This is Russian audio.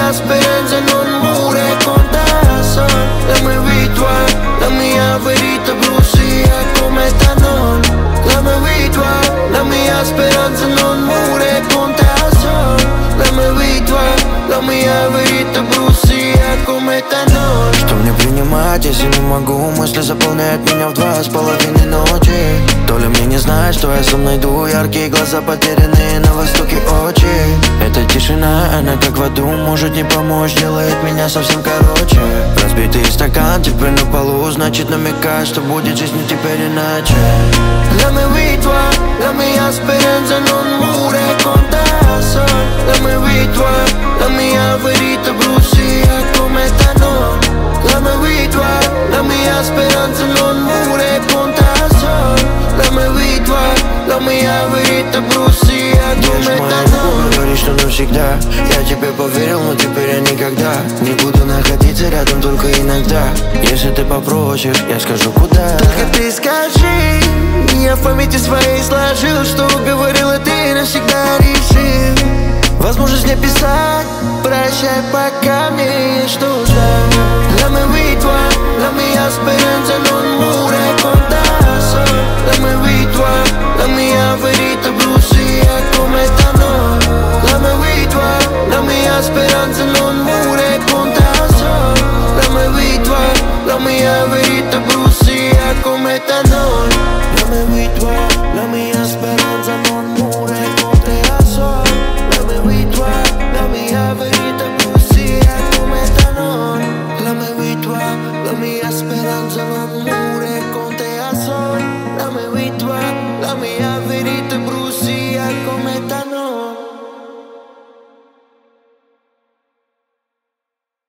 mia speranza non muore con te sono la mia vita, la mia verità brussia come non. La mia vita, la mia speranza non muore con te sono la mia vita, la mia verità brусsia come non. Что мне принимать, если не могу? Мысли заполняют меня в 2:30 ночи. То ли мне не знать, что я сам найду. Яркие глаза потерянные на востоке очи. Эта тишина, она как в аду. Может не помочь, делает меня совсем короче. Разбитый стакан теперь на полу. Значит намекает, что будет жизнь теперь иначе. La mia vita, la mia speranza non muore con te sono la mia vita, la mia verità brussia come te non. La mia vita, la mia speranza non muore con te sono la mia vita, la mia verità brussia come te non. Говоришь, что навсегда. Я тебе поверил, но теперь я никогда не буду находиться рядом, только иногда. Если ты попросишь, я скажу куда. Только ты скажи. Я в памяти своей сложил, что говорила ты, навсегда решил возможность не писать. Прощай, пока мне есть что ждать. La mia vita, la mia speranza